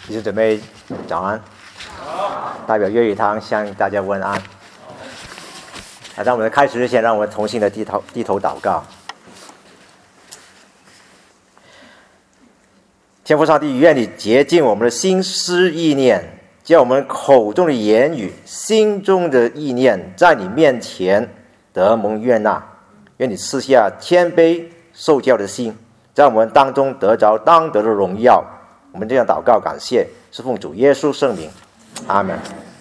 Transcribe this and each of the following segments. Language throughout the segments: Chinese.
弟兄姊妹早安，代表粤语堂向大家问安。在我们开始之前，让我们同心的低头祷告。天父上帝，愿你洁净我们的心思意念，叫我们口中的言语、心中的意念，在你面前得蒙悦纳。愿你赐下谦卑受教的心，在我们当中得着当得的荣耀。我们这样祷告感谢，是奉主耶稣圣名，阿们。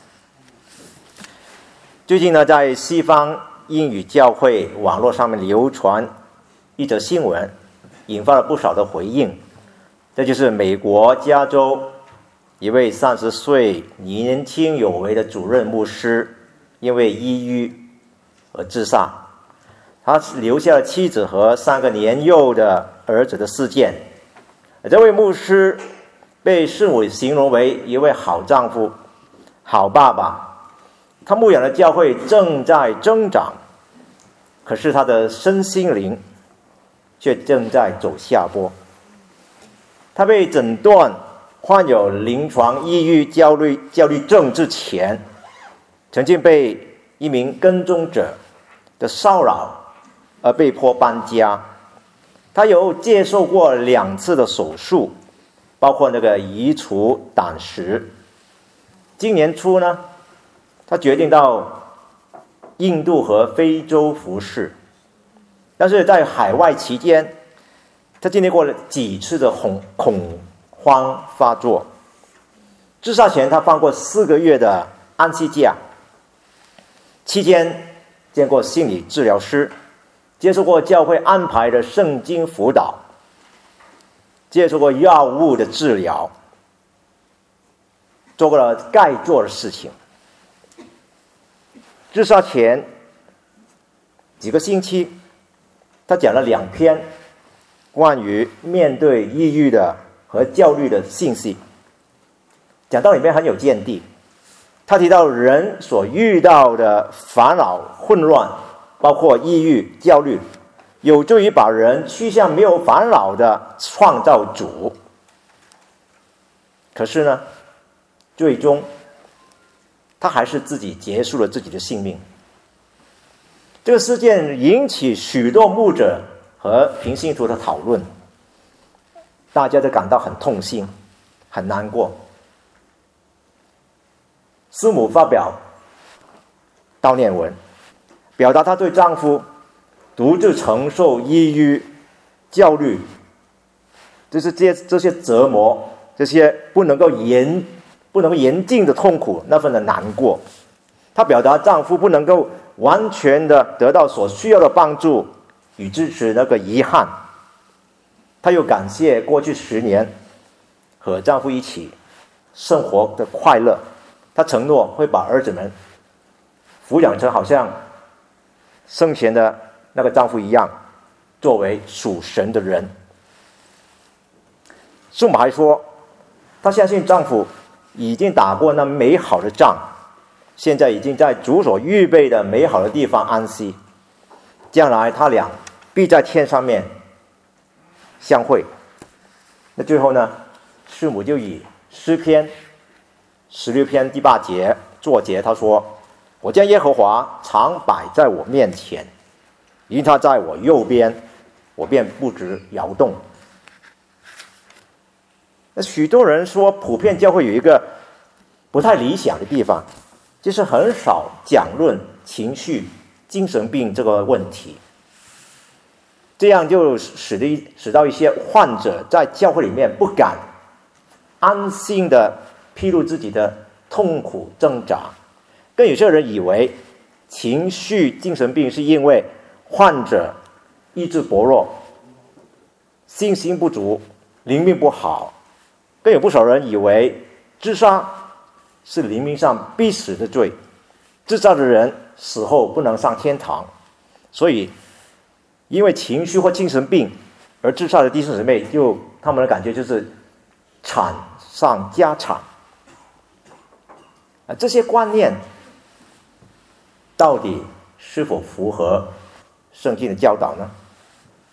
最近呢，在西方英语教会网络上面流传一则新闻，引发了不少的回应。这就是美国加州一位30岁年轻有为的主任牧师，因为抑郁而自杀。他留下了妻子和3个年幼的儿子的事件。这位牧师被师母形容为一位好丈夫、好爸爸。他牧养的教会正在增长，可是他的身心灵却正在走下坡。他被诊断患有临床抑郁焦虑症之前，曾经被一名跟踪者的骚扰而被迫搬家。他有接受过2次的手术，包括移除胆石。今年初呢，他决定到印度和非洲服侍，但是在海外期间，他经历过了几次的恐慌发作。自杀前，他放过4个月的安息假，期间见过心理治疗师，接受过教会安排的圣经辅导，接受过药物的治疗，做过了该做的事情。自杀前几个星期，他讲了2篇关于面对抑郁的和焦虑的信息，讲到里面很有见地。他提到人所遇到的烦恼混乱，包括抑郁、焦虑，有助于把人趋向没有烦恼的创造主。可是呢，最终他还是自己结束了自己的性命。这个事件引起许多牧者和平信徒的讨论，大家都感到很痛心，很难过。师母发表悼念文，表达她对丈夫独自承受抑郁、焦虑，就是这些折磨，这些不能够言尽的痛苦，那份的难过。她表达丈夫不能够完全的得到所需要的帮助与支持遗憾。她又感谢过去10年和丈夫一起生活的快乐。她承诺会把儿子们抚养成好像生前的丈夫一样，作为属神的人。师母还说，她相信丈夫已经打过那美好的仗，现在已经在主所预备的美好的地方安息，将来他俩必在天上面相会。那最后呢，师母就以诗篇16篇第8节作结，他说：我将耶和华常摆在我面前，因他在我右边，我便不致摇动。那许多人说，普遍教会有一个不太理想的地方，就是很少讲论情绪、精神病这个问题。这样就使到一些患者在教会里面不敢安心的披露自己的痛苦挣扎。更有些人以为情绪精神病是因为患者意志薄弱、信心不足、灵命不好。更有不少人以为自杀是灵命上必死的罪，自杀的人死后不能上天堂。所以因为情绪或精神病而自杀的弟兄姊妹，他们的感觉就是惨上加惨。这些观念到底是否符合圣经的教导呢？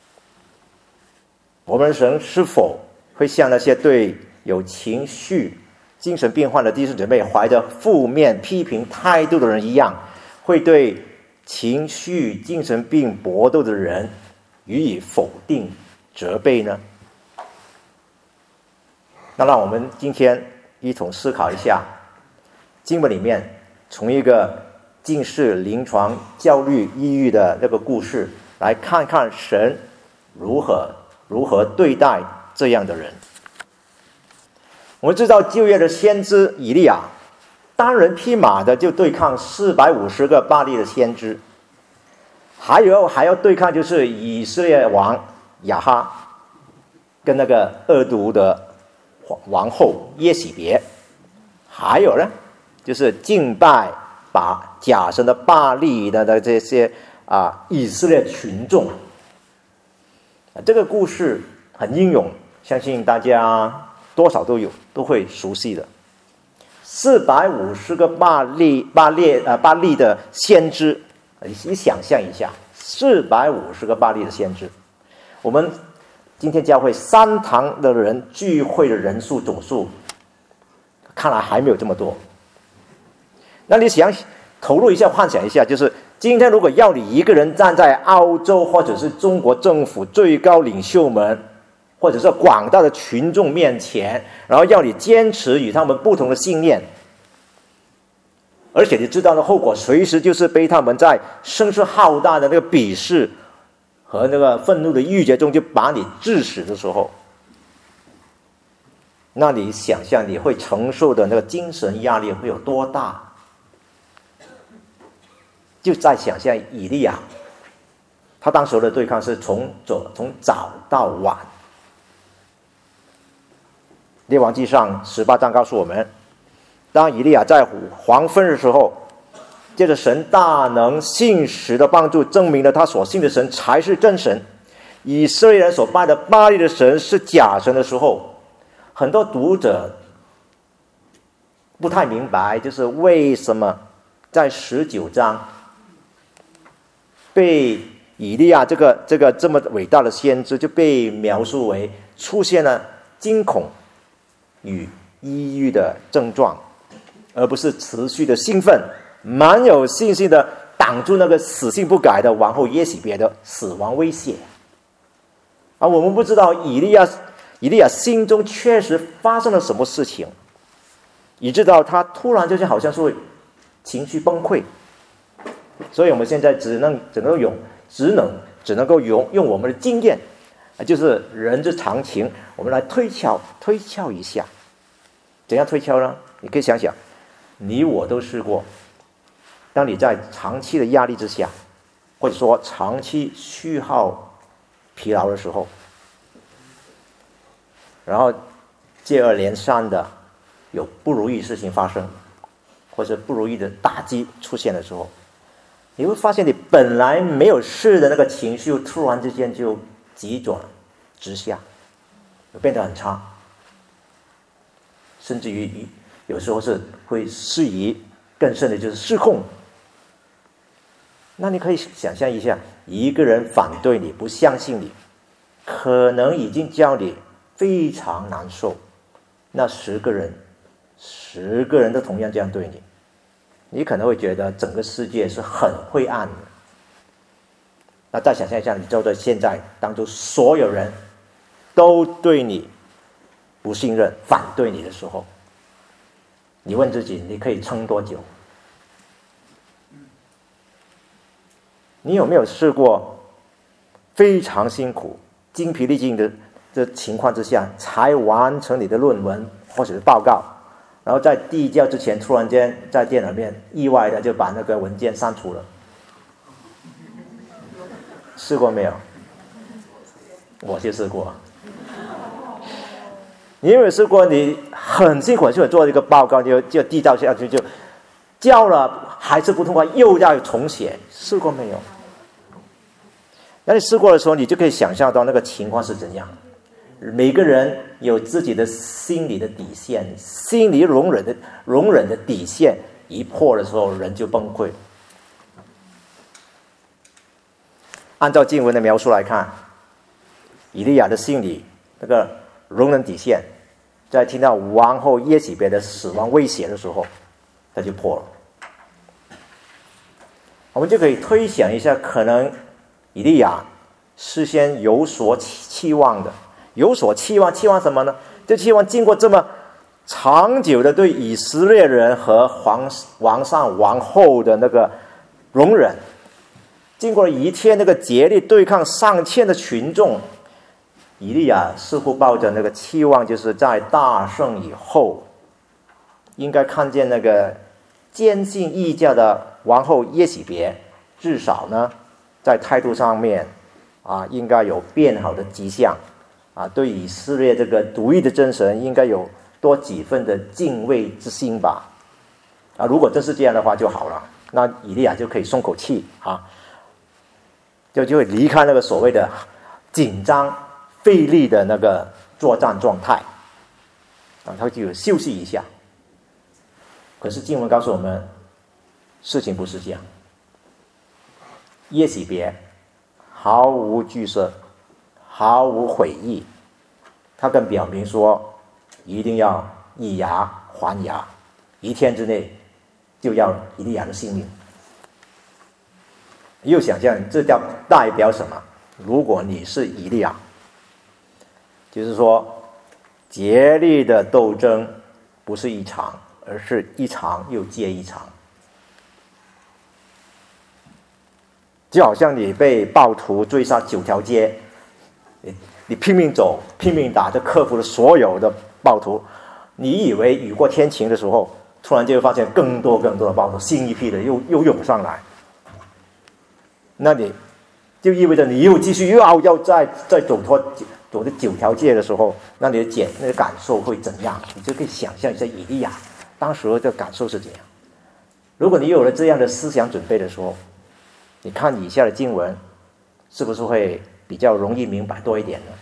我们神是否会像那些对有情绪精神病患的弟兄姊妹怀着负面批评态度的人一样，会对情绪精神病搏斗的人予以否定责备呢？那让我们今天一同思考一下经文里面从一个近视临床焦虑抑郁的那个故事，来看看神如何对待这样的人。我们知道旧约的先知以利亚单人匹马的就对抗450个巴力的先知，还要对抗就是以色列王亚哈跟那个恶毒的王后耶洗别，还有呢就是敬拜把假神的巴力的这些以色列群众。这个故事很英勇，相信大家多少都会熟悉的。450个巴力的先知，你想象一下，450个巴力的先知，我们今天教会3堂的人聚会的人数总数，看来还没有这么多。那你想投入一下，幻想一下，就是今天如果要你一个人站在澳洲或者是中国政府最高领袖们，或者是广大的群众面前，然后要你坚持与他们不同的信念，而且你知道的后果随时就是被他们在声势浩大的那个鄙视和那个愤怒的郁结中就把你致死的时候，那你想象你会承受的那个精神压力会有多大？就再想象以利亚，他当时的对抗是从早到晚。列王纪上18章告诉我们，当以利亚在黄昏的时候，借着神大能信实的帮助，证明了他所信的神才是真神，以色列人所拜的巴力的神是假神的时候，很多读者不太明白，就是为什么在19章被以利亚这个这么伟大的先知就被描述为出现了惊恐与抑郁的症状，而不是持续的兴奋，蛮有信心的挡住那个死性不改的王后耶洗别的死亡威胁。而我们不知道以利亚心中确实发生了什么事情，以致到他突然就像好像是会情绪崩溃。所以我们现在只能够用我们的经验，就是人之常情，我们来推敲一下。怎样推敲呢？你可以想想，你我都试过，当你在长期的压力之下，或者说长期虚耗疲劳的时候，然后接二连三的有不如意事情发生，或者不如意的打击出现的时候，你会发现你本来没有事的那个情绪突然之间就急转直下，变得很差，甚至于有时候是会失仪，更甚的就是失控。那你可以想象一下，一个人反对你，不相信你，可能已经叫你非常难受，那10个人都同样这样对你，你可能会觉得整个世界是很灰暗的。那再想象一下，你就在现在当中所有人都对你不信任、反对你的时候，你问自己，你可以撑多久？你有没有试过非常辛苦、精疲力尽的情况之下，才完成你的论文或者是报告，然后在递交之前，突然间在电脑里面意外的就把那个文件删除了？试过没有？我就试过。你有没有试过，你很辛苦就做一个报告，就递交下去，就交了还是不通过，又要重写？试过没有？那你试过的时候，你就可以想象到那个情况是怎样。每个人有自己的心理的底线，心理容忍的底线一破的时候，人就崩溃。按照经文的描述来看，以利亚的心理那个容忍底线在听到王后耶洗别的死亡威胁的时候，他就破了。我们就可以推想一下，可能以利亚事先有所期望的，有所期望什么呢？就期望经过这么长久的对以色列人和王上王后的那个容忍，经过一天那个竭力对抗上千的群众，以利亚似乎抱着那个期望，就是在大胜以后，应该看见那个坚信异教的王后耶洗别，至少呢，在态度上面应该有变好的迹象对以色列这个独一的真神应该有多几分的敬畏之心吧。如果真是这样的话就好了，那以利亚就可以松口气就会离开那个所谓的紧张费力的那个作战状态他就休息一下。可是经文告诉我们，事情不是这样。耶洗别毫无惧色，毫无悔意，他更表明说一定要以牙还牙，一天之内就要以利亚的性命。又想象这代表什么？如果你是以利亚，就是说竭力的斗争不是一场，而是一场又接一场。就好像你被暴徒追杀9条街，你拼命走拼命打，就克服了所有的暴徒，你以为雨过天晴的时候，突然就会发现更多的暴徒，新一批的又涌上来，那你就意味着你又继续要再走这9条街的时候，那你的感受会怎样？你就可以想象一下以利亚当时的感受是怎样。如果你有了这样的思想准备的时候，你看以下的经文，是不是会比较容易明白多一点呢？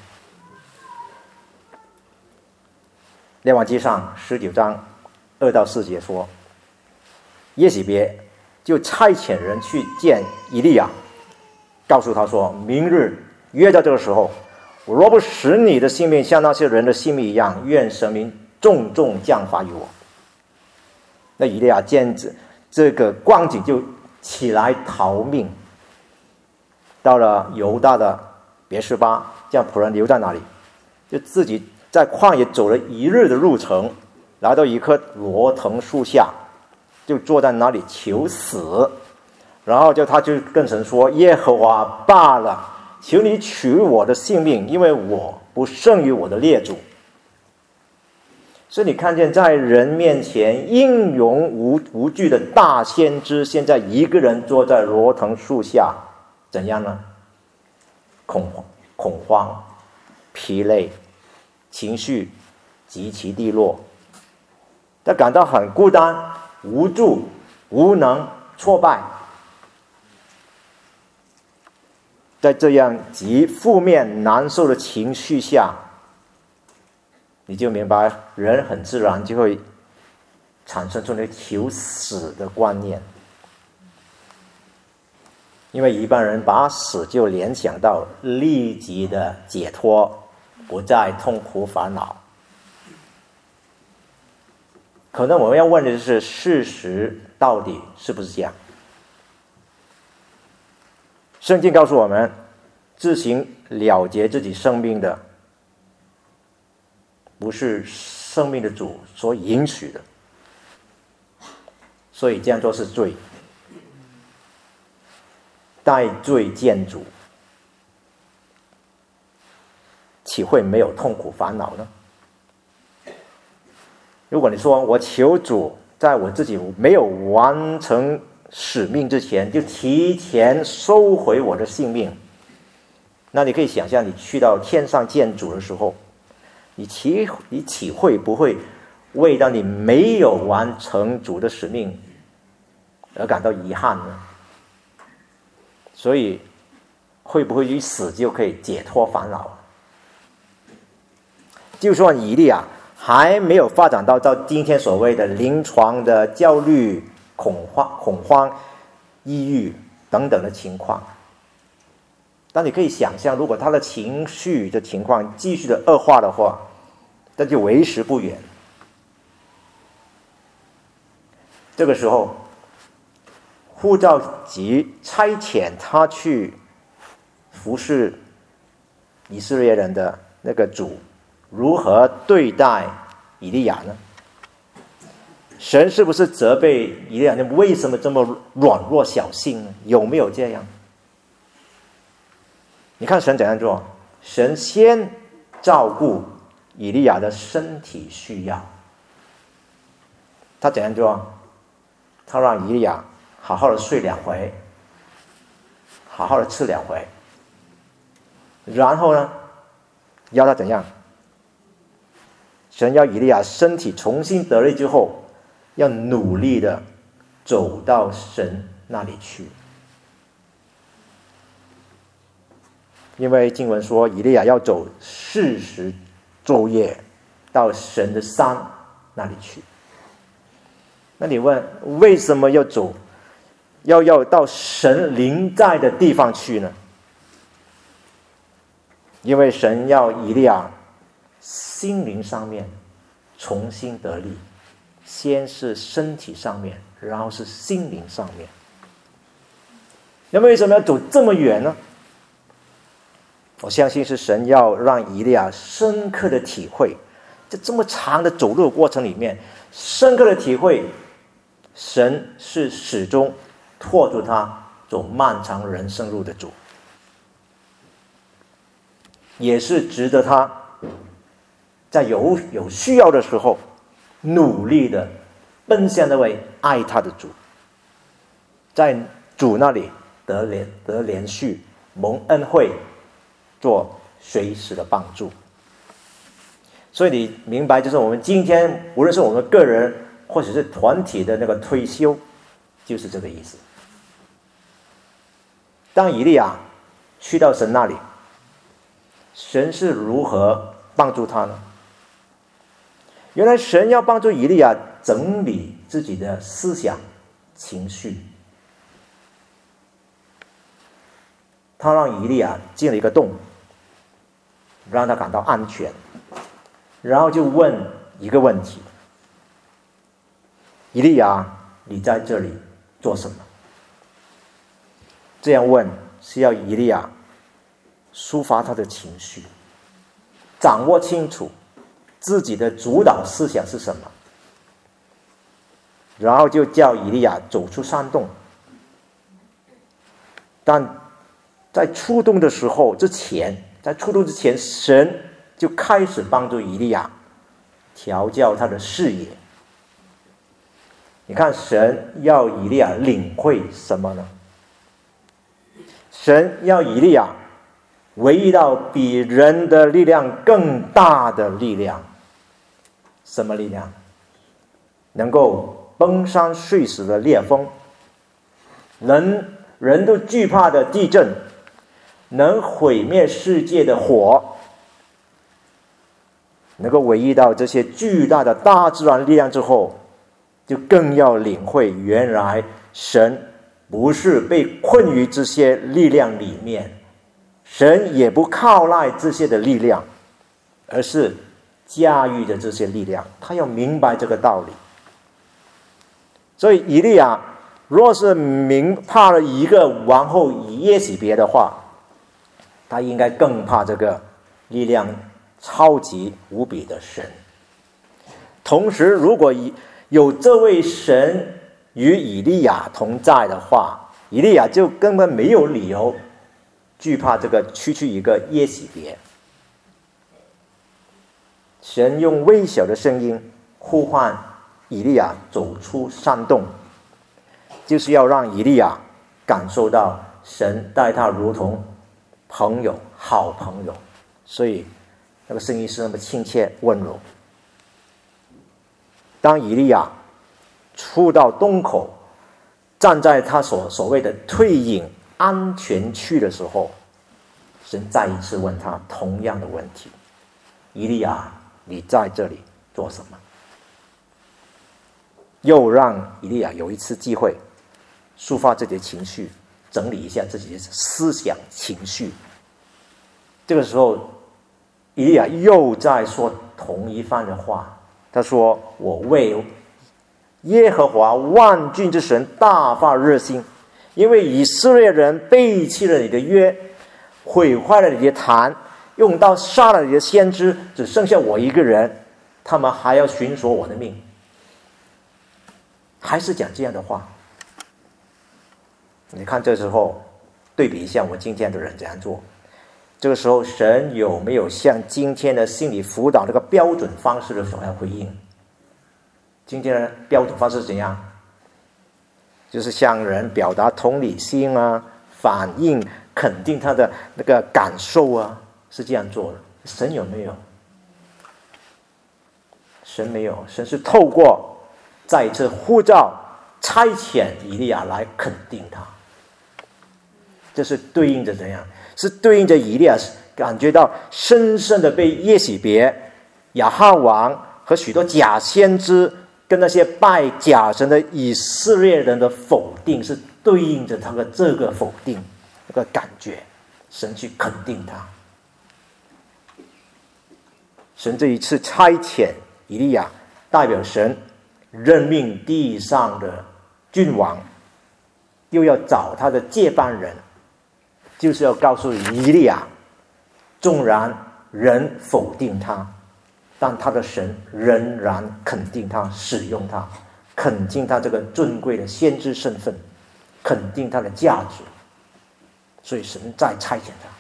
列王纪上19章2到4节说，耶洗别就差遣人去见以利亚，告诉他说，明日约在这个时候，我若不使你的性命像那些人的性命一样，愿神明重重降罚于我。那以利亚见这个光景，就起来逃命，到了犹大的别是巴，将仆人留在那里，就自己在旷野走了1日的路程，来到一棵罗藤树下，就坐在那里求死。然后他就跟神说，耶和华罢了，求你取我的性命，因为我不胜于我的列祖。所以你看见在人面前英勇无惧的大先知，现在一个人坐在罗藤树下，怎样呢？恐慌、疲累，情绪极其低落，他感到很孤单、无助、无能、挫败。在这样极负面难受的情绪下，你就明白人很自然就会产生出那求死的观念。因为一般人把死就联想到立即的解脱，不再痛苦烦恼。可能我们要问的是，事实到底是不是这样？圣经告诉我们，自行了结自己生命的，不是生命的主所允许的，所以这样做是罪。带罪见主，岂会没有痛苦烦恼呢？如果你说我求主在我自己没有完成使命之前就提前收回我的性命，那你可以想象，你去到天上见主的时候，你岂会不会为到你没有完成主的使命而感到遗憾呢？所以会不会一死就可以解脱烦恼？就算以利亚还没有发展到今天所谓的临床的焦虑、恐慌、抑郁等等的情况，但你可以想象，如果他的情绪的情况继续的恶化的话， 但就为时不远。这个时候，呼召及差遣他去服侍以色列人的那个主，如何对待以利亚呢？神是不是责备以利亚，你为什么这么软弱小性呢？有没有这样？你看神怎样做？神先照顾以利亚的身体需要，他怎样做？他让以利亚好好的睡2回，好好的吃2回，然后呢，要他怎样？神要以利亚身体重新得力之后，要努力的走到神那里去。因为经文说以利亚要走40昼夜到神的山那里去。那你问为什么要走，要到神临在的地方去呢？因为神要以利亚心灵上面重新得力，先是身体上面，然后是心灵上面。那么为什么要走这么远呢？我相信是神要让以利亚深刻的体会，在这么长的走路的过程里面，深刻的体会神是始终拖住他走漫长人生路的主，也是值得他在有需要的时候努力的奔向那位爱他的主，在主那里得连续蒙恩惠，做随时的帮助。所以你明白，就是我们今天无论是我们个人或者是团体的那个退休，就是这个意思。当以利亚去到神那里，神是如何帮助他呢？原来神要帮助以利亚整理自己的思想情绪，他让以利亚进了一个洞，让他感到安全，然后就问一个问题：以利亚，你在这里做什么？这样问是要以利亚抒发他的情绪，掌握清楚自己的主导思想是什么，然后就叫以利亚走出山洞。但在出洞之前，神就开始帮助以利亚调教他的视野。你看，神要以利亚领会什么呢？神要以利亚为一道比人的力量更大的力量。什么力量？能够崩山碎石的烈风，人都惧怕的地震，能毁灭世界的火，能够为意到这些巨大的大自然力量之后，就更要领会原来神不是被困于这些力量里面，神也不靠赖这些的力量，而是驾驭着这些力量。他要明白这个道理。所以以利亚若是怕了一个王后耶洗别的话，他应该更怕这个力量超级无比的神。同时，如果有这位神与以利亚同在的话，以利亚就根本没有理由惧怕这个区一个耶洗别。神用微小的声音呼唤以利亚走出山洞，就是要让以利亚感受到神待他如同朋友、好朋友，所以那个声音是那么亲切温柔。当以利亚出到洞口，站在他所谓的退隐安全区的时候，神再一次问他同样的问题：以利亚，你在这里做什么？又让以利亚有一次机会抒发自己的情绪，整理一下自己的思想情绪。这个时候以利亚又在说同一番的话。他说：“我为耶和华万军之神大发热心，因为以色列人背弃了你的约，毁坏了你的坛，用刀杀了你的先知，只剩下我一个人，他们还要寻索我的命。”还是讲这样的话。你看这时候对比一下我们今天的人怎样做。这个时候神有没有像今天的心理辅导这个标准方式的所要回应？今天的标准方式是怎样？就是向人表达同理心啊，反应肯定他的那个感受啊，是这样做的。神有没有？神没有，神是透过再一次呼召差遣以利亚来肯定他。这是对应着怎样？是对应着以利亚感觉到深深的被耶洗别、亚哈王和许多假先知跟那些拜假神的以色列人的否定，是对应着他的这个否定那个感觉，神去肯定他。神这一次差遣以利亚，代表神任命地上的君王，又要找他的接班人，就是要告诉以利亚，纵然人否定他，但他的神仍然肯定他，使用他，肯定他这个尊贵的先知身份，肯定他的价值，所以神在差遣他。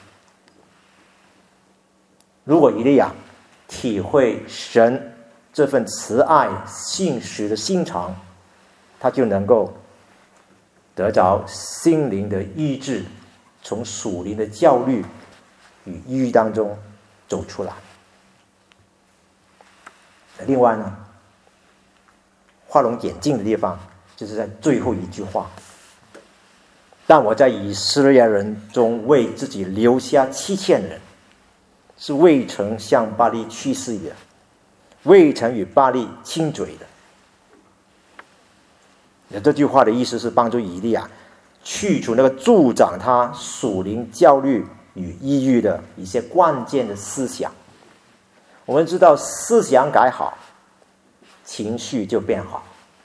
如果以利亚体会神这份慈爱信实的心肠，他就能够得着心灵的医治，从属灵的焦虑与抑郁当中走出来。另外呢，画龙点睛的地方就是在最后一句话：但我在以色列人中为自己留下7000人，是未曾向巴力去世的，未曾与巴力亲嘴的。这句话的意思是帮助以利亚去除那个助长他属灵焦虑与抑郁的一些关键的思想。我们知道思想改好，情绪就变好。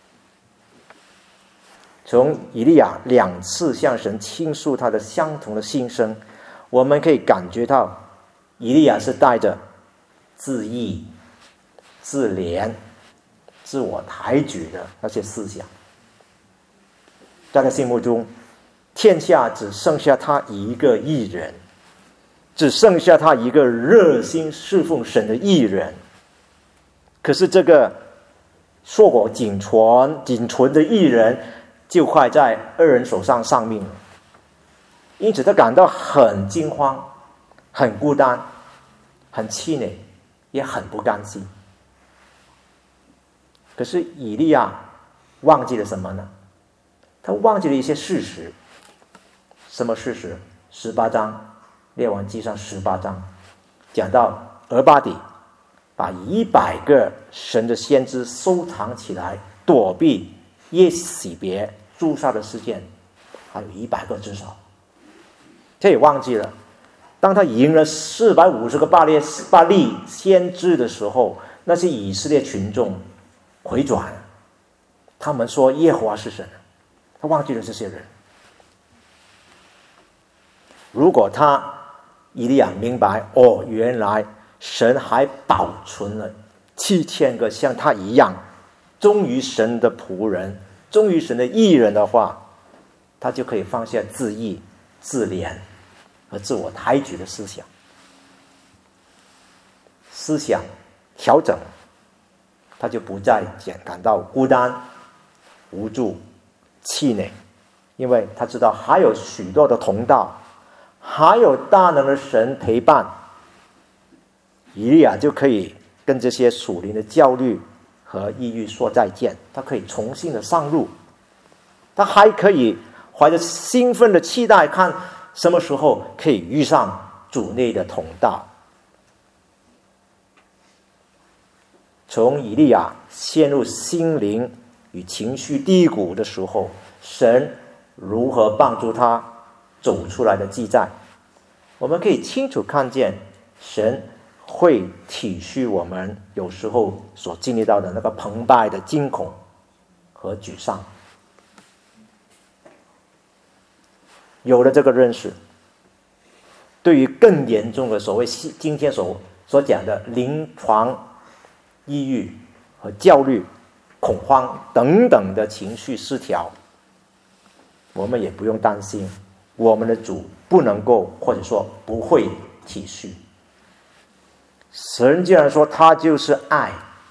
从以利亚2次向神倾诉他的相同的心声，我们可以感觉到以利亚是带着自义、自怜、自我抬举的那些思想。在他心目中，天下只剩下他一个义人，只剩下他一个热心侍奉神的义人。可是这个硕果仅存的义人，就快在2人手上丧命了。因此他感到很惊慌，很孤单，很气馁，也很不甘心。可是以利亚忘记了什么呢？他忘记了一些事实。什么事实？18章，列王记上18章讲到俄巴底把100个神的先知收藏起来，躲避耶洗别诛杀的事件，还有100个至少。他也忘记了，当他赢了450个巴力先知的时候，那些以色列群众回转，他们说耶和华是神。他忘记了这些人。如果以利亚明白，原来神还保存了7000个像他一样忠于神的仆人，忠于神的义人的话，他就可以放下自义、自怜和自我抬举的思想。思想调整，他就不再感到孤单、无助、气馁，因为他知道还有许多的同道，还有大能的神陪伴。以利亚就可以跟这些属灵的焦虑和抑郁说再见，他可以重新的上路，他还可以怀着兴奋的期待，看什么时候可以遇上主内的同道。从以利亚陷入心灵与情绪低谷的时候，神如何帮助他走出来的记载，我们可以清楚看见神会体恤我们有时候所经历到的那个澎湃的惊恐和沮丧。有了这个认识，对于更严重的所谓今天所讲的临床抑郁和焦虑、恐慌等等的情绪失调，我们也不用担心我们的主不能够或者说不会体恤。神既然说他就是爱，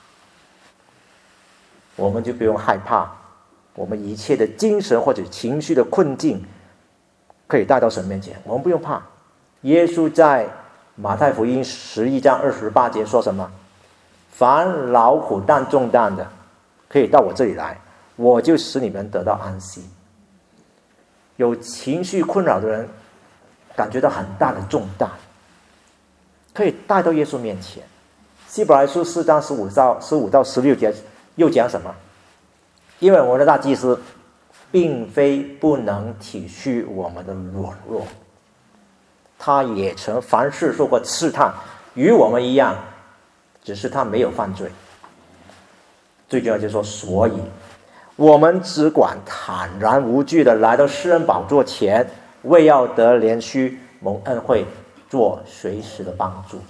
我们就不用害怕我们一切的精神或者情绪的困境可以带到神面前，我们不用怕。耶稣在马太福音11章28节说什么？凡劳苦担重担的，可以到我这里来，我就使你们得到安息。有情绪困扰的人感觉到很大的重担，可以带到耶稣面前。希伯来书4章15到16节又讲什么？因为我们的大祭司并非不能体恤我们的软弱，他也曾凡事受过试探，与我们一样，只是他没有犯罪。最重要就是说，所以我们只管坦然无惧的来到施恩宝座前，为要得怜恤，蒙恩惠，做随时的帮助。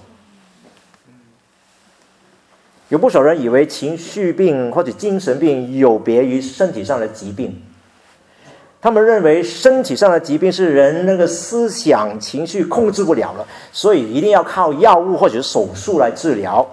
有不少人以为情绪病或者精神病有别于身体上的疾病，他们认为身体上的疾病是人那个思想情绪控制不了了，所以一定要靠药物或者手术来治疗。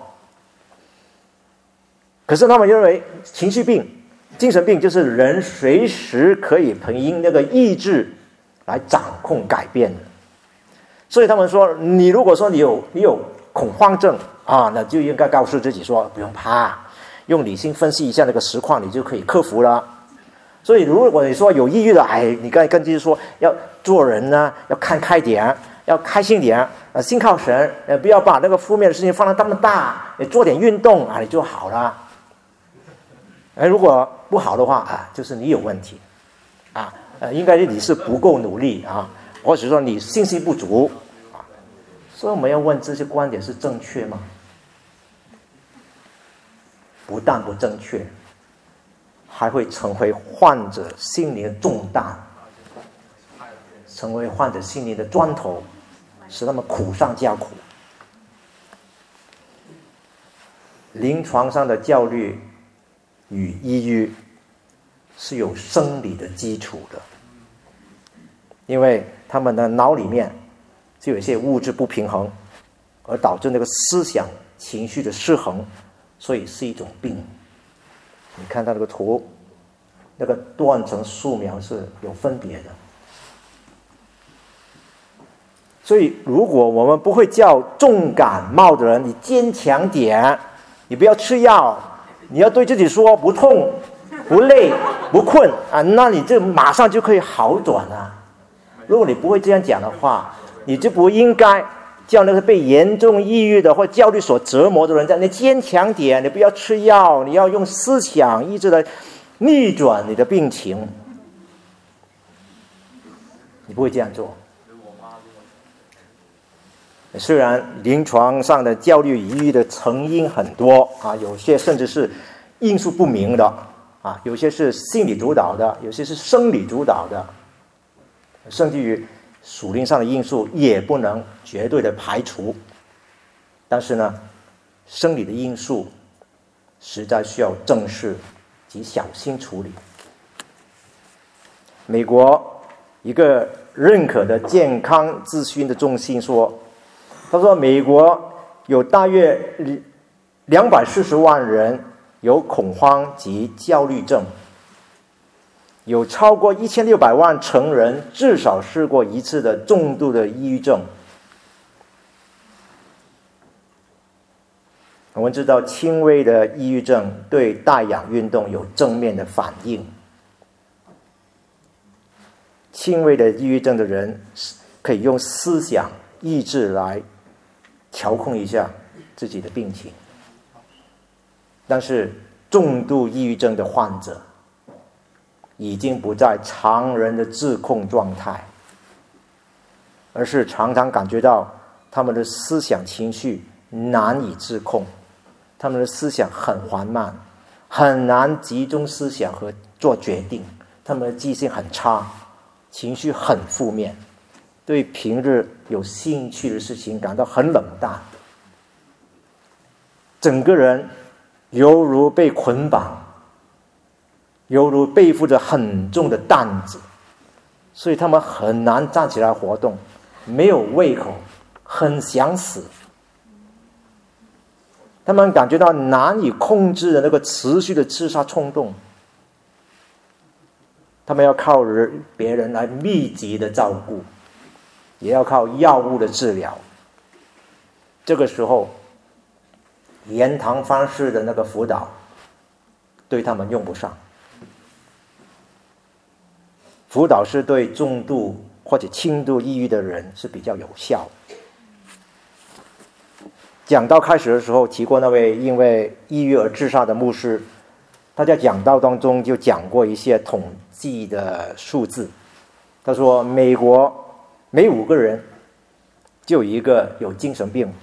可是他们认为情绪病、精神病就是人随时可以凭那个意志来掌控改变的。所以他们说，你如果说你有恐慌症啊，那就应该告诉自己说不用怕，用理性分析一下那个实况，你就可以克服了。所以如果你说有抑郁的，你跟自己说要做人呢，要看开点，要开心点，心靠神，不要把那个负面的事情放得那么大，你做点运动你就好了。如果不好的话就是你有问题应该你是不够努力或者说你信心不足所以我们要问，这些观点是正确吗？不但不正确，还会成为患者心灵的重担，成为患者心灵的砖头，使他们苦上加苦。临床上的焦虑与抑郁是有生理的基础的，因为他们的脑里面就有一些物质不平衡，而导致那个思想情绪的失衡，所以是一种病。你看他那个图，那个断层素描是有分别的。所以如果我们不会叫重感冒的人你坚强点，你不要吃药，你要对自己说不痛不累不困那你这马上就可以好转了。如果你不会这样讲的话，你就不应该叫那个被严重抑郁的或焦虑所折磨的人讲你坚强点，你不要吃药，你要用思想意志来逆转你的病情。你不会这样做。虽然临床上的焦虑抑郁的成因很多有些甚至是因素不明的有些是心理主导的，有些是生理主导的，甚至于属灵上的因素也不能绝对的排除。但是呢，生理的因素实在需要正视及小心处理。美国一个认可的健康咨询的中心说，他说美国有大约240万人有恐慌及焦虑症，有超过1600万成人至少试过一次的重度的抑郁症。我们知道轻微的抑郁症对带氧运动有正面的反应，轻微的抑郁症的人可以用思想意志来调控一下自己的病情。但是重度抑郁症的患者已经不在常人的自控状态，而是常常感觉到他们的思想情绪难以自控，他们的思想很缓慢，很难集中思想和做决定，他们的记性很差，情绪很负面，对平日有兴趣的事情感到很冷淡，整个人犹如被捆绑，犹如背负着很重的担子，所以他们很难站起来活动，没有胃口，很想死。他们感觉到难以控制的那个持续的自杀冲动，他们要靠别人来密集的照顾，也要靠药物的治疗。这个时候言谈方式的那个辅导对他们用不上，辅导是对重度或者轻度抑郁的人是比较有效。讲道开始的时候提过那位因为抑郁而自杀的牧师，他在讲道当中就讲过一些统计的数字。他说美国每5个人就有1个有精神病，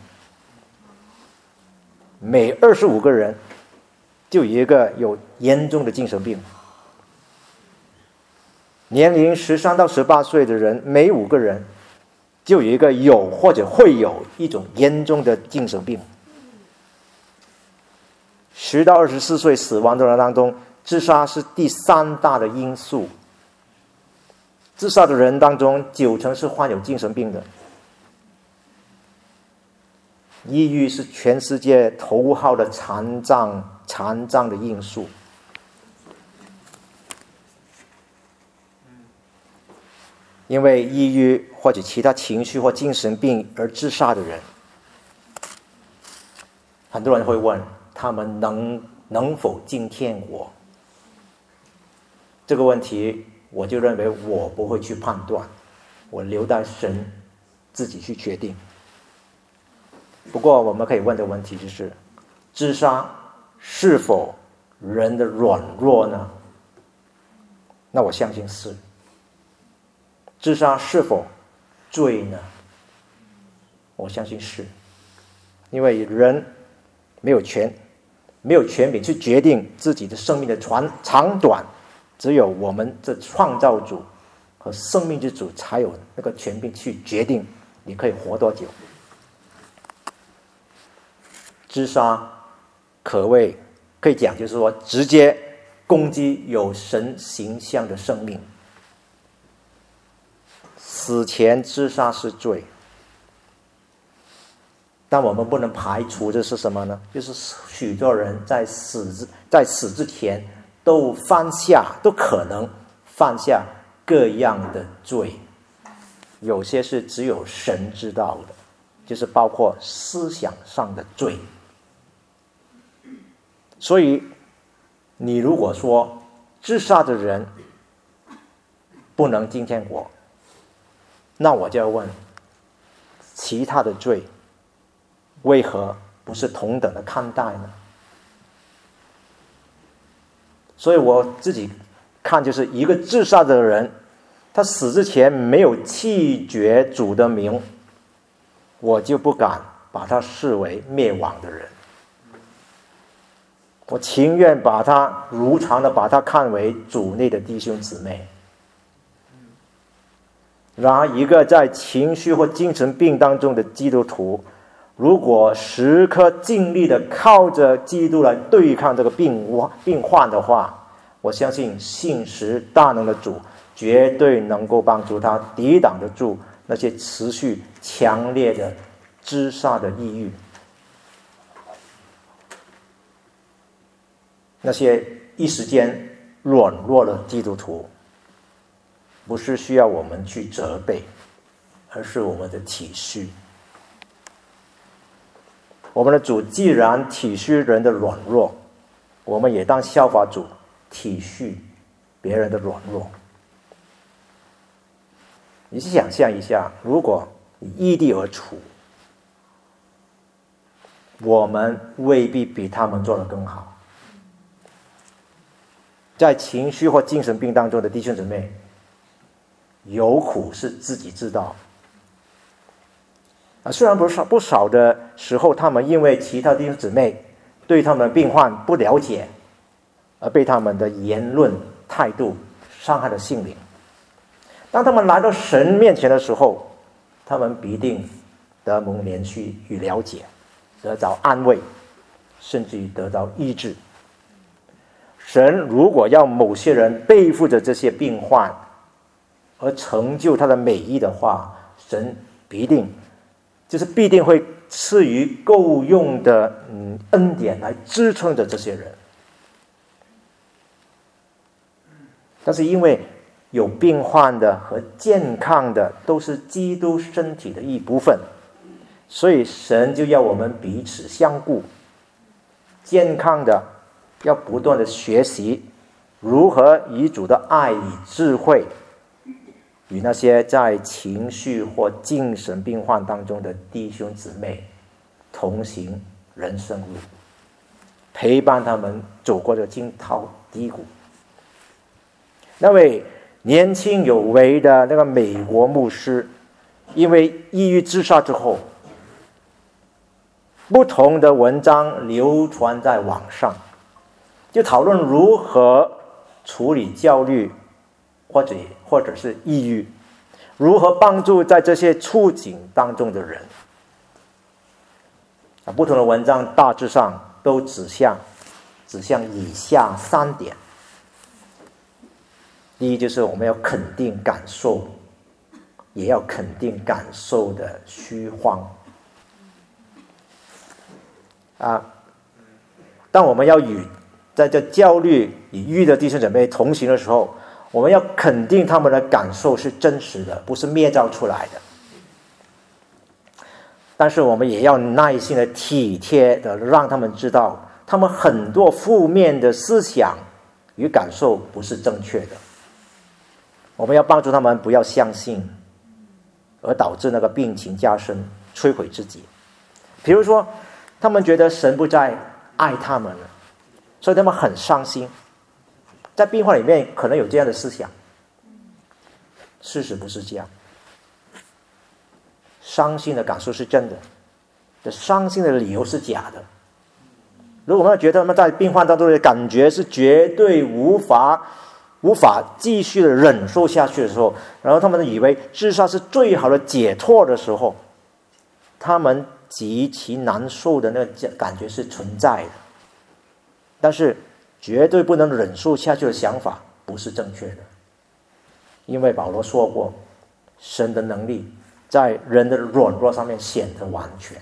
每25个人就有1个有严重的精神病。年龄13到18岁的人，每5个人就有1个有或者会有一种严重的精神病。10到24岁死亡的人当中，自杀是第3大的因素。自杀的人当中90%是患有精神病的。抑郁是全世界头号的残障的因素。因为抑郁或者其他情绪或精神病而自杀的人，很多人会问他们能否进天国？这个问题我就认为我不会去判断，我留待神自己去决定。不过我们可以问的问题就是，自杀是否人的软弱呢？那我相信是。自杀是否罪呢？我相信是。因为人没有权柄去决定自己的生命的长短，只有我们这创造主和生命之主才有那个权柄去决定你可以活多久。自杀可以讲就是说直接攻击有神形象的生命。死前自杀是罪，但我们不能排除这是什么呢？就是许多人在死之前都可能犯下各样的罪，有些是只有神知道的，就是包括思想上的罪。所以你如果说自杀的人不能进天国，那我就要问，其他的罪为何不是同等的看待呢？所以我自己看，就是一个自杀的人，他死之前没有弃绝主的名，我就不敢把他视为灭亡的人，我情愿把他如常的把他看为主内的弟兄姊妹。然而一个在情绪或精神病当中的基督徒，如果时刻尽力的靠着基督来对抗这个病患的话，我相信信实大能的主绝对能够帮助他抵挡得住那些持续强烈的自杀的抑郁，那些一时间软弱的基督徒不是需要我们去责备，而是我们的体恤。我们的主既然体恤人的软弱，我们也当效法主体恤别人的软弱。你去想象一下，如果你异地而处，我们未必比他们做得更好。在情绪或精神病当中的弟兄姊妹，有苦是自己知道， 虽然不少的时候，他们因为其他弟兄姊妹对他们的病患不了解，而被他们的言论态度伤害了心灵。当他们来到神面前的时候，他们必定得蒙怜恤与了解，得到安慰，甚至于得到医治。神如果要某些人背负着这些病患而成就他的美意的话，神必定会赐予够用的恩典来支撑着这些人。但是因为有病患的和健康的都是基督身体的一部分，所以神就要我们彼此相顾。健康的要不断的学习如何以主的爱与智慧与那些在情绪或精神病患当中的弟兄姊妹同行人生路，陪伴他们走过这惊涛低谷。那位年轻有为的那个美国牧师，因为抑郁自杀之后，不同的文章流传在网上，就讨论如何处理焦虑或者是抑郁，如何帮助在这些处境当中的人。不同的文章大致上都指向以下3点。第一，就是我们要肯定感受，也要肯定感受的虚幻。当我们要在这焦虑与抑郁的弟兄姊妹同行的时候，我们要肯定他们的感受是真实的，不是捏造出来的。但是我们也要耐心的体贴的让他们知道，他们很多负面的思想与感受不是正确的。我们要帮助他们不要相信，而导致那个病情加深，摧毁自己。比如说，他们觉得神不再爱他们了，所以他们很伤心。在病患里面可能有这样的思想，事实不是这样。伤心的感受是真的，这伤心的理由是假的。如果我们觉得他们在病患当中的感觉是绝对无法继续的忍受下去的时候，然后他们以为自杀是最好的解脱的时候，他们极其难受的那个感觉是存在的，但是绝对不能忍受下去的想法不是正确的。因为保罗说过，神的能力在人的软弱上面显得完全。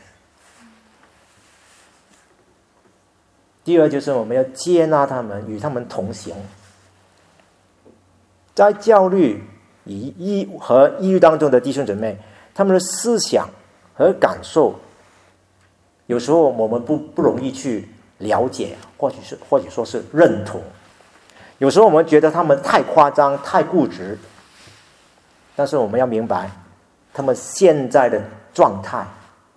第二，就是我们要接纳他们，与他们同行。在焦虑和抑郁当中的弟兄姊妹，他们的思想和感受，有时候我们不容易去了解，或者说是认同。有时候我们觉得他们太夸张、太固执，但是我们要明白，他们现在的状态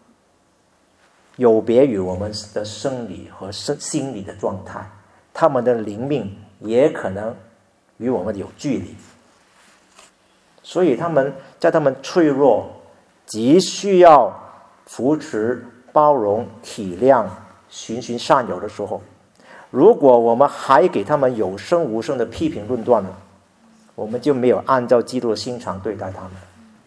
有别于我们的生理和心理的状态，他们的灵命也可能与我们有距离，所以他们脆弱，极需要扶持、包容、体谅、循循善诱的时候，如果我们还给他们有声无声的批评论断呢，我们就没有按照基督的心肠对待他们。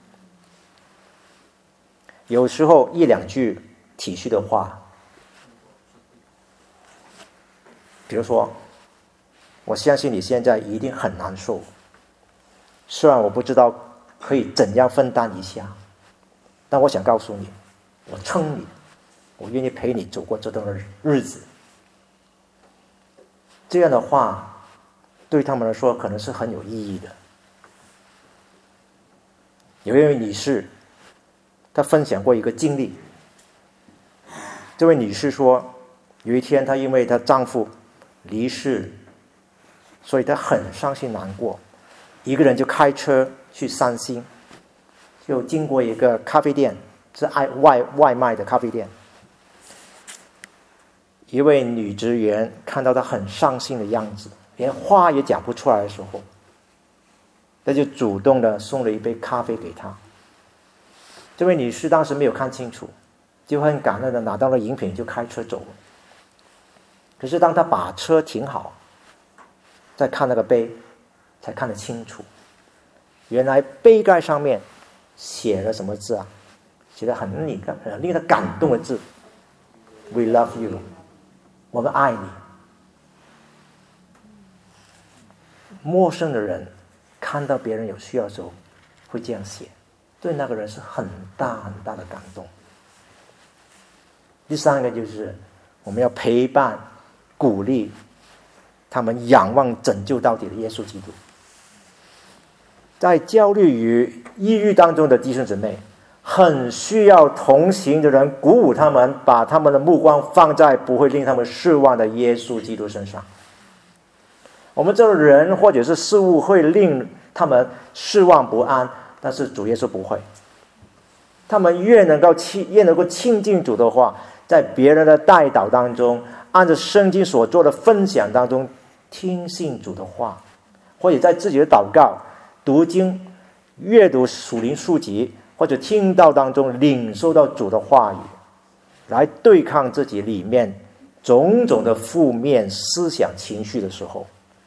有时候1、2句体恤的话，比如说，我相信你现在一定很难受，虽然我不知道可以怎样分担一下，但我想告诉你，我撑你，我愿意陪你走过这段日子。这样的话对他们来说可能是很有意义的。有一位女士，她分享过一个经历。这位女士说，有一天她因为她丈夫离世，所以她很伤心难过，一个人就开车去散心，就经过一个咖啡店，是外卖的咖啡店。一位女职员看到她很伤心的样子，连话也讲不出来的时候，她就主动的送了一杯咖啡给她。 这位女士当时没有看清楚，就很感恩的拿到了饮品就开车走了。可是当她把车停好，再看那个杯，才看得清楚，原来杯盖上面写了什么字啊？写了很令他感动的字 ：“We love you， 我们爱你。”陌生的人看到别人有需要的时候，会这样写，对那个人是很大很大的感动。第三个就是我们要陪伴、鼓励他们仰望拯救到底的耶稣基督。在焦虑与抑郁当中的弟兄姊妹，很需要同行的人鼓舞他们，把他们的目光放在不会令他们失望的耶稣基督身上。我们这个人或者是事物会令他们失望不安，但是主耶稣不会。他们越能够亲近主的话，在别人的代祷当中，按照圣经所做的分享当中听信主的话，或者在自己的祷告、读经、阅读属灵书籍，或者听道当中领受到主的话语，来对抗自己里面种种的负面思想情绪的时候，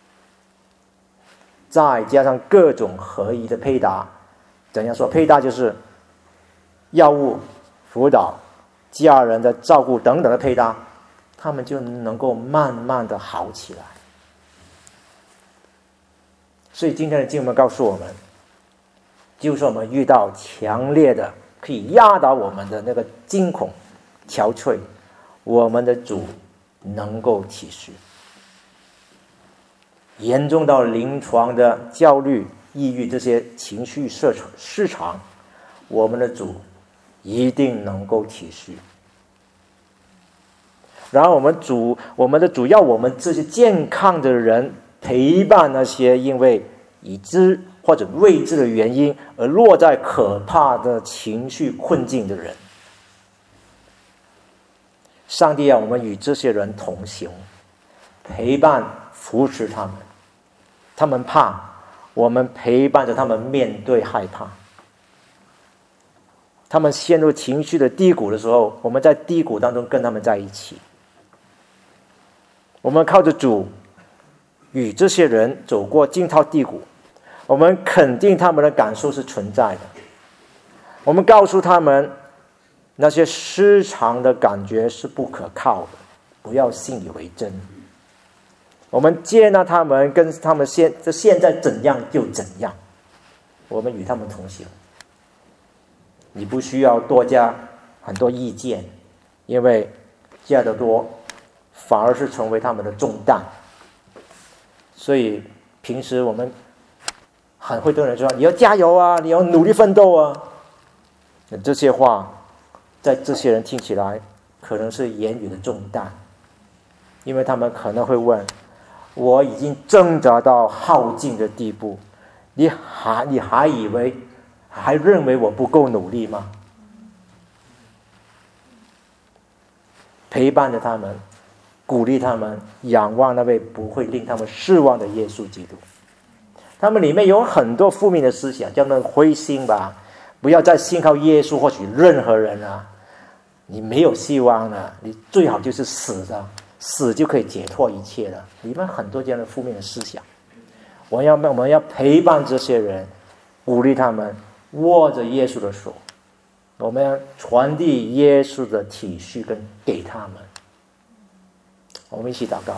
再加上各种合一的配搭。怎样说？配搭就是药物、辅导、家人的照顾等等的配搭，他们就能够慢慢的好起来。所以今天的经文告诉我们，就是我们遇到强烈的可以压倒我们的那个惊恐、憔悴，我们的主能够体恤。严重到临床的焦虑、抑郁这些情绪失常，我们的主一定能够体恤。然后我们的主要我们这些健康的人陪伴那些因为已知或者未知的原因而落在可怕的情绪困境的人。上帝让我们与这些人同行，陪伴扶持他们。他们怕，我们陪伴着他们面对害怕。他们陷入情绪的低谷的时候，我们在低谷当中跟他们在一起。我们靠着主与这些人走过惊涛低谷，我们肯定他们的感受是存在的，我们告诉他们那些失常的感觉是不可靠的，不要信以为真。我们接纳他们，跟他们现在怎样就怎样，我们与他们同行。你不需要多加很多意见，因为加得多反而是成为他们的重担。所以平时我们很会对人说，你要加油啊，你要努力奋斗啊，这些话在这些人听起来可能是言语的重担，因为他们可能会问，我已经挣扎到耗尽的地步，你还认为我不够努力吗？陪伴着他们，鼓励他们，仰望那位不会令他们失望的耶稣基督。他们里面有很多负面的思想，叫他们灰心吧，不要再信靠耶稣或许任何人啊，你没有希望了，你最好就是死的，死就可以解脱一切了。里面很多这样的负面的思想，我们要陪伴这些人，鼓励他们，握着耶稣的手，我们要传递耶稣的体恤跟给他们。我们一起祷告。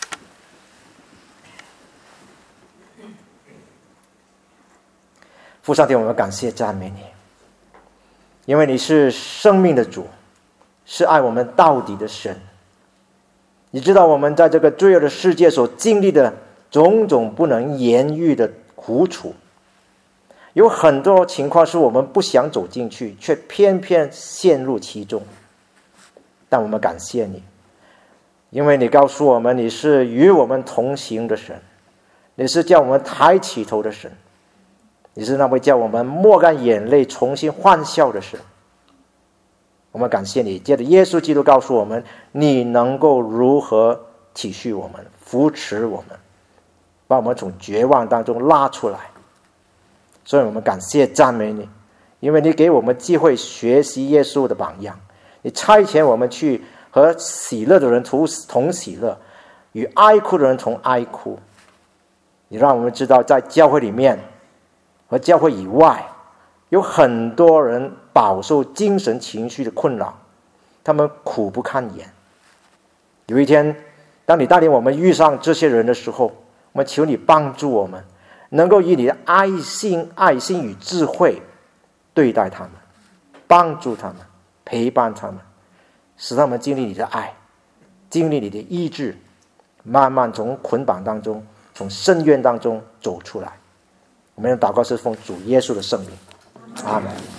父上帝，我们感谢赞美你，因为你是生命的主，是爱我们到底的神。你知道我们在这个罪恶的世界所经历的种种不能言喻的苦楚，有很多情况是我们不想走进去，却偏偏陷入其中。但我们感谢你，因为你告诉我们，你是与我们同行的神，你是叫我们抬起头的神，你是那位叫我们抹干眼泪重新欢笑的神。我们感谢你，借着耶稣基督告诉我们，你能够如何体恤我们，扶持我们，把我们从绝望当中拉出来。所以我们感谢赞美你， 因为你给我们机会学习耶稣的榜样，你差遣我们去和喜乐的人同喜乐，与哀哭的人同哀哭。你让我们知道，在教会里面和教会以外，有很多人饱受精神情绪的困扰，他们苦不堪言。有一天，当你带领我们遇上这些人的时候，我们求你帮助我们，能够以你的爱心与智慧对待他们，帮助他们，陪伴他们，使他们经历你的爱，经历你的医治，慢慢从捆绑当中，从深渊当中走出来。我们的祷告是奉主耶稣的圣名，阿们。